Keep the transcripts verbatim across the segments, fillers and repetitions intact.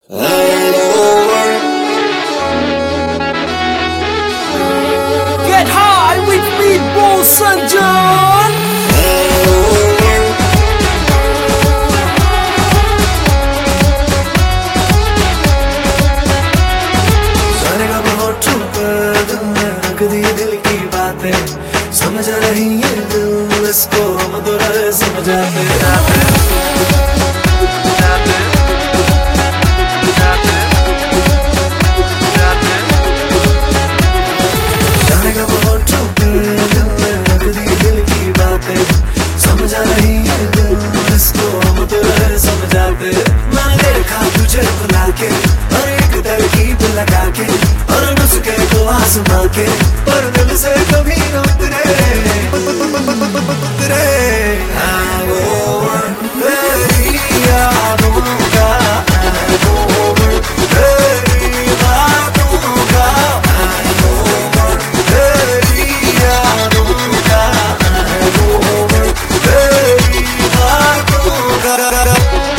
Get high with me, Bolson John. जाने का बहुत छुपा दिल में रख दी दिल की बातें, समझ रही है दिल इसको हम तो रहे समझाते जाने का बहुत छुपा दिल में रख दी दिल की बातें, समझ रही है दिल इसको हम तो रहे समझाते। मैंने देखा तुझे बुला के और एक तरकीब लगा के और नुस्खे को आजमा के, पर दिल से कभी न उतरे उतरे हाँ वो तेरी यादों का hangover, तेरी बातों का hangover, तेरी यादों का hangover, तेरी बातों का।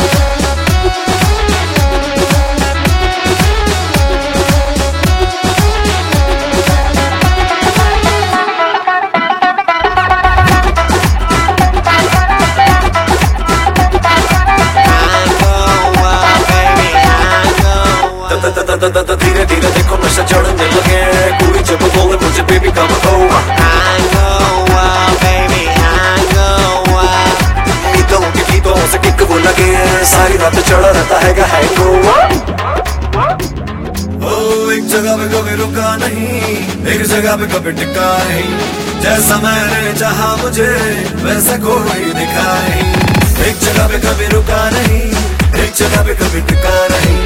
धीरे धीरे देखो नशा चढ़ने लगे, कोई जब बोले मुझे बेबी कम over, baby गीतों के गीतों से किक वो लगे, सारी रात चढ़ा रहता है गा hangover। ओ एक जगह पे कभी रुका नहीं, एक जगह पे कभी टिका नहीं, जैसा मैंने चाहा मुझे वैसा कोई दिखा नहीं। एक जगह पे कभी रुका नहीं, एक जगह पे कभी टिका नहीं,